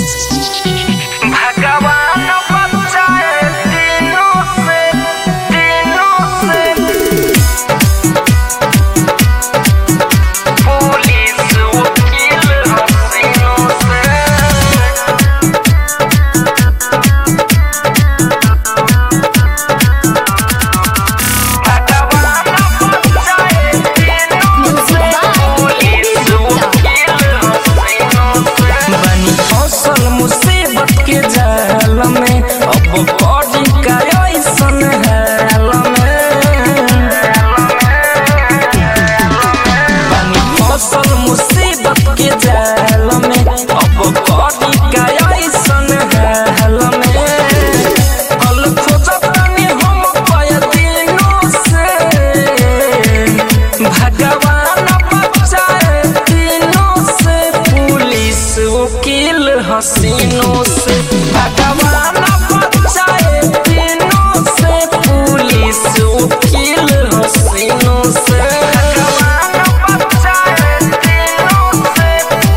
हसीनों से भगवान बचाए तीनों से, पुलिस वकील हसीनों से भगवान बचाए तीनों से,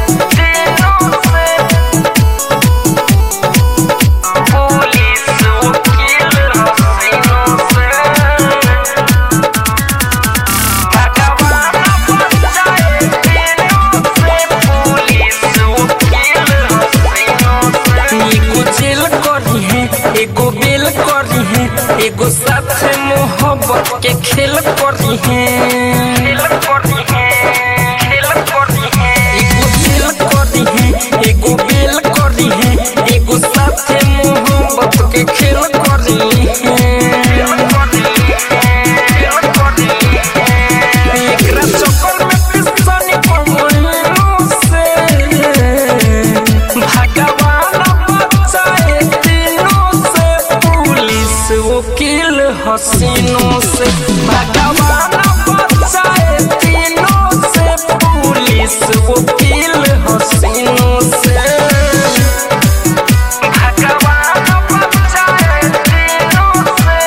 पुलिस वकील हसीनों से भगवान बचाए तीनों से, पुलिस वकील एगो जेल करी है, एगो बेल करी है, एगो साथ मोहब्बत के खेल करी है, एगो जेल करी है, एगो बेल करी है, एगो साथ मोहब्बत के खेल करी है। एकरा चक्कर में पिसनी पड़लों से भगवान बचाए तीनों से, पुलिस वकील हसीनों से भगवान बचाए तीनों से, पुलिस वकील हसीनों से भगवान बचाए तीनों से,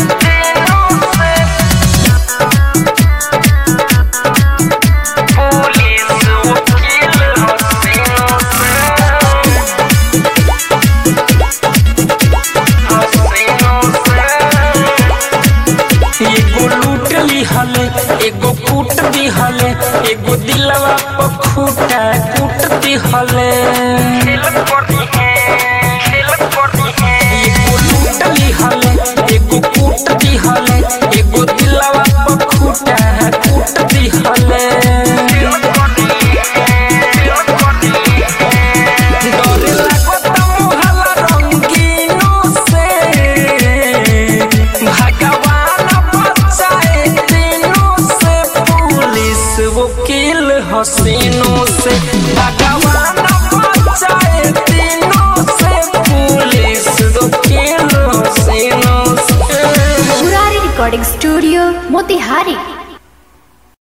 पुलिस वकील हसीनों से। एगो लूट ली हले, एगो कूट दी हले, एगो दिलवा पर खूटा कूट दी हले, एगो लूट ली हले, एगो कूट दी हले, एगो दिलवा पर खूटा कूट दी हले। डरे लागत मोहल्ला रंगीनों से भगवान बचाए तीनों से, पुलिस वकील हसीनों से भगवान बचाए तीनों से, पुलिस वकील हसीनों से। Murari recording studio Motihari.